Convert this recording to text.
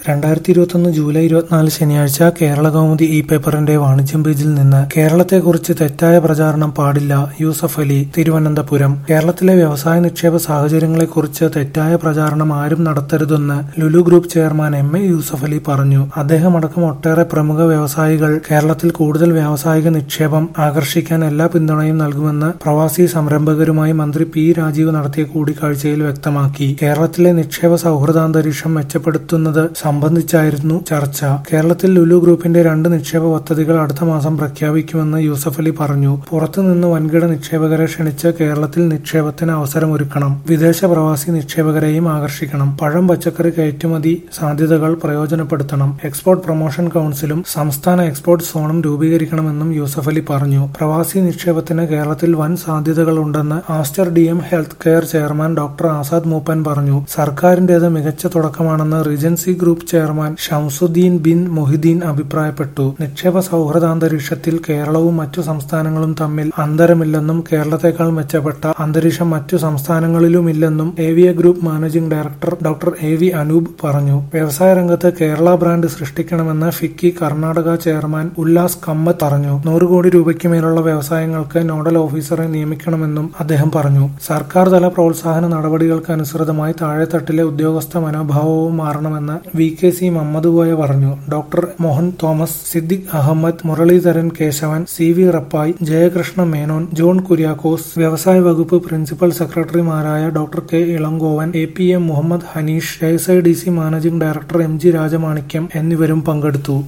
2021 July 24 ശനിയാഴ്ച കേരളകൗമുദി ഇ-പേപ്പറിന്റെ വാണിജ്യം പേജിൽ നിന്ന് കേരളത്തെക്കുറിച്ച് തെറ്റായ പ്രചാരണം പാടില്ല യൂസഫ് അലി, തിരുവനന്തപുരം. കേരളത്തിലെ വ്യവസായ നിക്ഷേപ സാഹചര്യങ്ങളെക്കുറിച്ച് തെറ്റായ പ്രചാരണം ആരും നടത്തരുതെന്ന് Lulu group chairman M A Yusuf Ali പറഞ്ഞു. അദ്ദേഹമടക്കം ഒട്ടേറെ പ്രമുഖ വ്യവസായികൾ കേരളത്തിൽ കൂടുതൽ വ്യാവസായിക നിക്ഷേപം ആകർഷിക്കാൻ എല്ലാ പിന്തുണയും നൽകുമെന്ന് പ്രവാസി സംരംഭകരുമായി മന്ത്രി പി രാജീവ് നടത്തിയ കൂടിക്കാഴ്ചയിൽ വ്യക്തമാക്കി. കേരളത്തിലെ നിക്ഷേപ സൗഹൃദാന്തരീക്ഷം മെച്ചപ്പെടുത്തുന്നത് സംബന്ധിച്ചായിരുന്നു ചർച്ച. കേരളത്തിൽ ലുലു ഗ്രൂപ്പിന്റെ 2 നിക്ഷേപ പദ്ധതികൾ അടുത്ത മാസം പ്രഖ്യാപിക്കുമെന്ന് യൂസഫ് അലി പറഞ്ഞു. പുറത്തുനിന്ന് വൻകിട നിക്ഷേപകരെ ക്ഷണിച്ച് കേരളത്തിൽ നിക്ഷേപത്തിന് അവസരമൊരുക്കണം. വിദേശ പ്രവാസി നിക്ഷേപകരെയും ആകർഷിക്കണം. പഴം, പച്ചക്കറി കയറ്റുമതി സാധ്യതകൾ പ്രയോജനപ്പെടുത്തണം. എക്സ്പോർട്ട് പ്രൊമോഷൻ കൌൺസിലും സംസ്ഥാന എക്സ്പോർട്ട് സോണും രൂപീകരിക്കണമെന്നും യൂസഫ് അലി പറഞ്ഞു. പ്രവാസി നിക്ഷേപത്തിന് കേരളത്തിൽ വൻ സാധ്യതകളുണ്ടെന്ന് Aster DM health care chairman doctor Azad Moopen പറഞ്ഞു. സർക്കാരിന്റേത് മികച്ച തുടക്കമാണെന്ന് Regency group chairman Shamsuddin Bin Mohiddin അഭിപ്രായപ്പെട്ടു. നിക്ഷേപ സൗഹൃദാന്തരീക്ഷത്തിൽ കേരളവും മറ്റു സംസ്ഥാനങ്ങളും തമ്മിൽ അന്തരമില്ലെന്നും കേരളത്തെക്കാൾ മെച്ചപ്പെട്ട അന്തരീക്ഷം മറ്റു സംസ്ഥാനങ്ങളിലുമില്ലെന്നും AVA group managing director doctor AV Anoop പറഞ്ഞു. വ്യവസായ രംഗത്ത് കേരള ബ്രാൻഡ് സൃഷ്ടിക്കണമെന്ന് ഫിക്കി കർണാടക ചെയർമാൻ ഉല്ലാസ് കമ്മത്ത് പറഞ്ഞു. 100 കോടി രൂപയ്ക്ക് മേലുള്ള വ്യവസായങ്ങൾക്ക് നോഡൽ ഓഫീസറെ നിയമിക്കണമെന്നും അദ്ദേഹം പറഞ്ഞു. സർക്കാർ തല പ്രോത്സാഹന നടപടികൾക്ക് അനുസൃതമായി താഴെത്തട്ടിലെ ഉദ്യോഗസ്ഥ മനോഭാവവും മാറണമെന്ന് VKC മമ്മദുകോയ പറഞ്ഞു. ഡോക്ടർ മോഹൻ തോമസ്, സിദ്ദിഖ് അഹമ്മദ്, മുരളീധരൻ കേശവൻ, CV റപ്പായ്, ജയകൃഷ്ണ മേനോൻ, ജോൺ കുര്യാക്കോസ്, വ്യവസായ വകുപ്പ് പ്രിൻസിപ്പൽ സെക്രട്ടറിമാരായ doctor K Elangovan, APM Muhammad Hanish, KSIDC managing director MG Rajamanickam എന്നിവരും പങ്കെടുത്തു.